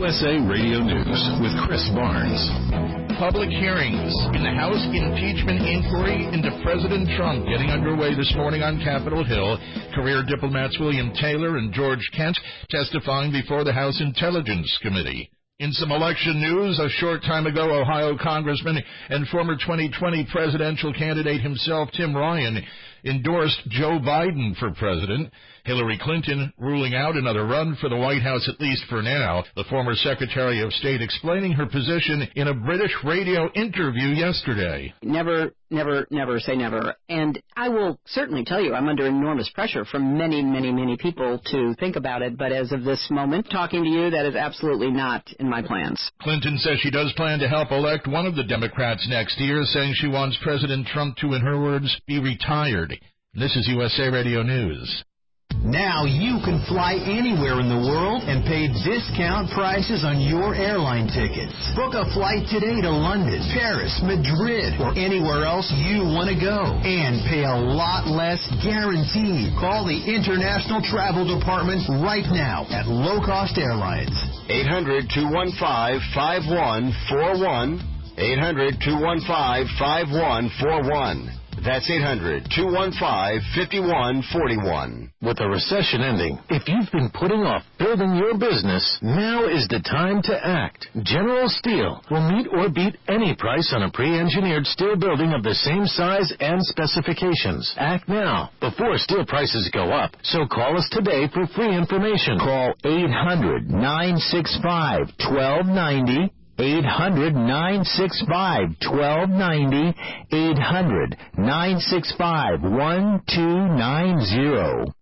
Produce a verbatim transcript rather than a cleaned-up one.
S A Radio News with Chris Barnes. Public hearings in the House impeachment inquiry into President Trump getting underway this morning on Capitol Hill. Career diplomats William Taylor and George Kent testifying before the House Intelligence Committee. In some election news, a short time ago, Ohio Congressman and former twenty twenty presidential candidate himself, Tim Ryan, endorsed Joe Biden for president. Hillary Clinton ruling out another run for the White House, at least for now. The former Secretary of State explaining her position in a British radio interview yesterday. Never, never, never say never. And I will certainly tell you I'm under enormous pressure from many, many, many people to think about it. But as of this moment, talking to you, that is absolutely not in my plans. Clinton says she does plan to help elect one of the Democrats next year, saying she wants President Trump to, in her words, be retired. This is U S A Radio News. Now you can fly anywhere in the world and pay discount prices on your airline tickets. Book a flight today to London, Paris, Madrid, or anywhere else you want to go. And pay a lot less guaranteed. Call the International Travel Department right now at Low Cost Airlines. eight hundred, two one five, five one four one. eight hundred, two one five, five one four one. That's eight hundred, two one five, five one four one. With the recession ending, if you've been putting off building your business, now is the time to act. General Steel will meet or beat any price on a pre-engineered steel building of the same size and specifications. Act now, before steel prices go up. So call us today for free information. Call eight hundred, nine six five, one two nine zero. eight hundred, nine six five, one two nine zero. eight hundred, nine six five, one two nine zero.